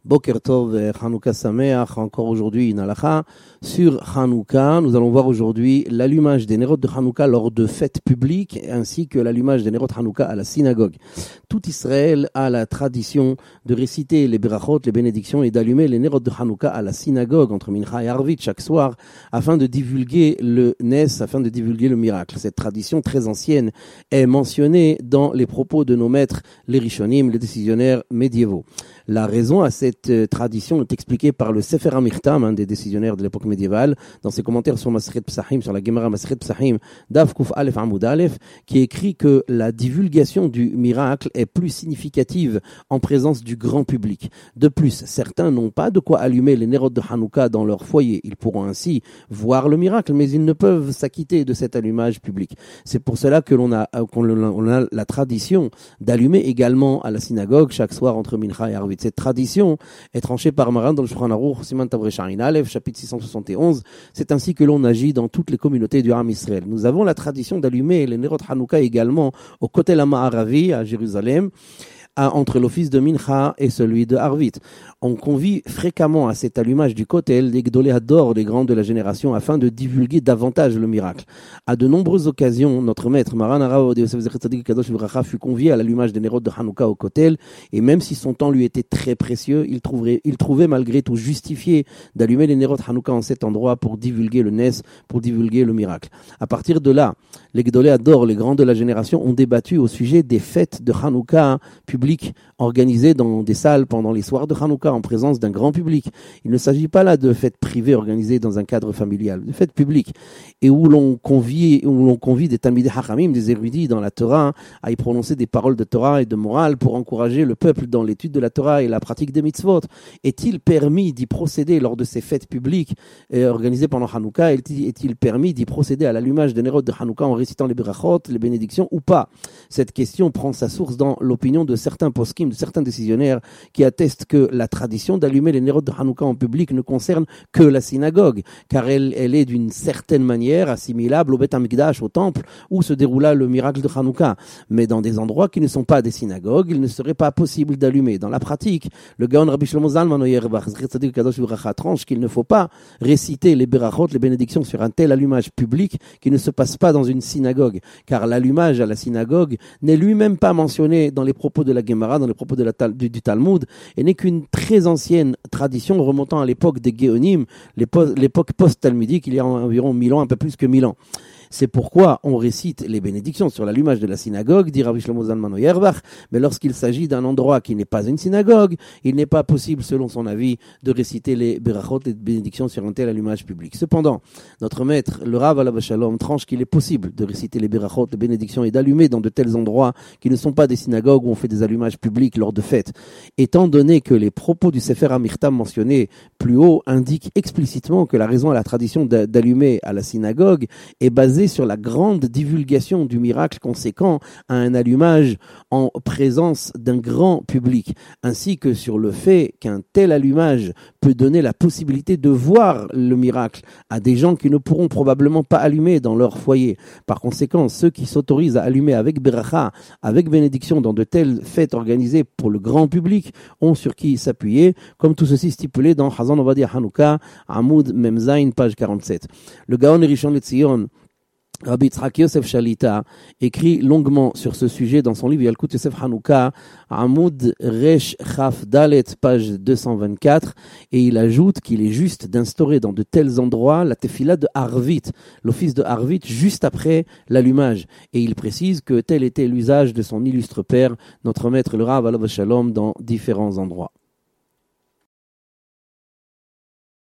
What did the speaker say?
Boker Tov, Hanouka Sameach, encore aujourd'hui une halakha sur Hanouka. Nous allons voir aujourd'hui l'allumage des néroth de Hanouka lors de fêtes publiques ainsi que l'allumage des néroth Hanouka à la synagogue. Tout Israël a la tradition de réciter les berachot, les bénédictions et d'allumer les néroth de Hanouka à la synagogue entre Mincha et Arvit chaque soir afin de divulguer le Nes, afin de divulguer le miracle. Cette tradition très ancienne est mentionnée dans les propos de nos maîtres, les Rishonim, les décisionnaires médiévaux. La raison à cette tradition est expliquée par le Sefer HaMichtam, un des décisionnaires de l'époque médiévale, dans ses commentaires sur Masechet Psachim, sur la Gemara Masechet Psachim, Daf Kuf Aleph Amud Aleph, qui écrit que la divulgation du miracle est plus significative en présence du grand public. De plus, certains n'ont pas de quoi allumer les néroth de Hanouka dans leur foyer. Ils pourront ainsi voir le miracle, mais ils ne peuvent s'acquitter de cet allumage public. C'est pour cela que l'on a la tradition d'allumer également à la synagogue chaque soir entre Mincha et Arvit. Cette tradition est tranchée par Maran dans le Shulchan Aruch, Siman Tav Resh Ayin Aleph, chapitre 671. C'est ainsi que l'on agit dans toutes les communautés du Ham Israël. Nous avons la tradition d'allumer les néroth Hanouka également au Kotel HaMa'aravi à Jérusalem, entre l'office de Mincha et celui de Arvit. On convie fréquemment à cet allumage du Kotel des Gdolei Hador, des grands de la génération, afin de divulguer davantage le miracle. À de nombreuses occasions, notre maître Maran Harav Ovadia Yosef Zecher Tzadik Kadosh Livracha fut convié à l'allumage des néroth de Hanouka au Kotel, et même si son temps lui était très précieux, il trouvait malgré tout justifié d'allumer les néroth Hanouka en cet endroit pour divulguer le Nes, pour divulguer le miracle. À partir de là, les Gdolei Hador, les grands de la génération, ont débattu au sujet des fêtes de Hanouka publiques organisées dans des salles pendant les soirs de Hanouka en présence d'un grand public. Il ne s'agit pas là de fêtes privées organisées dans un cadre familial, de fêtes publiques, et où l'on convie des Talmidei Hachamim, des érudits dans la Torah, à y prononcer des paroles de Torah et de morale pour encourager le peuple dans l'étude de la Torah et la pratique des mitzvot. Est-il permis d'y procéder lors de ces fêtes publiques organisées pendant Hanouka? Est-il permis d'y procéder à l'allumage des néroth de Hanouka en récitant les berachot, les bénédictions ou pas? Cette question prend sa source dans l'opinion de certains poskim, de certains décisionnaires qui attestent que la tradition d'allumer les néroth de Hanouka en public ne concerne que la synagogue, car elle est d'une certaine manière assimilable au Beth Amikdash, au temple, où se déroula le miracle de Hanouka. Mais dans des endroits qui ne sont pas des synagogues, il ne serait pas possible d'allumer. Dans la pratique, le Gaon Rabbi Shlomo Zalman Auerbach tranche qu'il ne faut pas réciter les berachot, les bénédictions sur un tel allumage public qui ne se passe pas dans une synagogue, car l'allumage à la synagogue n'est lui-même pas mentionné dans les propos de la Gemara, dans les propos du Talmud, et n'est qu'une très ancienne tradition remontant à l'époque des Géonim, l'époque post-talmudique, il y a environ 1000 ans, un peu plus que 1000 ans. C'est pourquoi on récite les bénédictions sur l'allumage de la synagogue, dit Rabbi Shlomo Zalman Auerbach, mais lorsqu'il s'agit d'un endroit qui n'est pas une synagogue, il n'est pas possible, selon son avis, de réciter les berachot, les bénédictions sur un tel allumage public. Cependant, notre maître, le Rav Alav Shalom, tranche qu'il est possible de réciter les berachot, les bénédictions et d'allumer dans de tels endroits qui ne sont pas des synagogues où on fait des allumages publics lors de fêtes. Étant donné que les propos du Sefer HaMichtam mentionnés plus haut indiquent explicitement que la raison à la tradition d'allumer à la synagogue est basée sur la grande divulgation du miracle conséquent à un allumage en présence d'un grand public, ainsi que sur le fait qu'un tel allumage peut donner la possibilité de voir le miracle à des gens qui ne pourront probablement pas allumer dans leur foyer. Par conséquent, ceux qui s'autorisent à allumer avec beracha, avec bénédiction dans de telles fêtes organisées pour le grand public ont sur qui s'appuyer, comme tout ceci stipulé dans Chazon Ovadia Hanouka, Amoud Memzain, page 47. Le Gaon Rishon LeZion, Rabbi Yitzhak Yosef Shalita, écrit longuement sur ce sujet dans son livre Yalkut Yosef Hanouka, Amoud Resh Chaf Dalet, page 224, et il ajoute qu'il est juste d'instaurer dans de tels endroits la tefila de Arvit, l'office de Arvit, juste après l'allumage. Et il précise que tel était l'usage de son illustre père, notre maître le Rav Alav Shalom, dans différents endroits.